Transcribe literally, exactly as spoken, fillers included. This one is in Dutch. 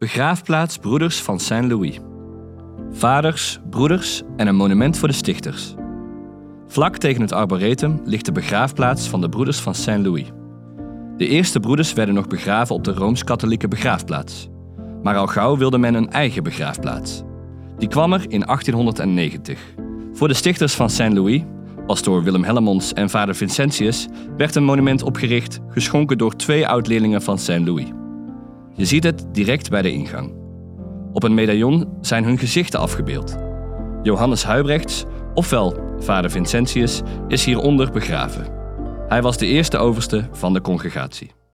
Begraafplaats Broeders van Saint-Louis. Vaders, broeders en een monument voor de stichters. Vlak tegen het arboretum ligt de begraafplaats van de Broeders van Saint-Louis. De eerste broeders werden nog begraven op de Rooms-Katholieke begraafplaats. Maar al gauw wilde men een eigen begraafplaats. Die kwam er in achttienhonderdnegentig. Voor de stichters van Saint-Louis, pastoor Willem Hellemons en vader Vincentius, werd een monument opgericht, geschonken door twee oud-leerlingen van Saint-Louis. Je ziet het direct bij de ingang. Op een medaillon zijn hun gezichten afgebeeld. Johannes Huybrechts, ofwel vader Vincentius, is hieronder begraven. Hij was de eerste overste van de congregatie.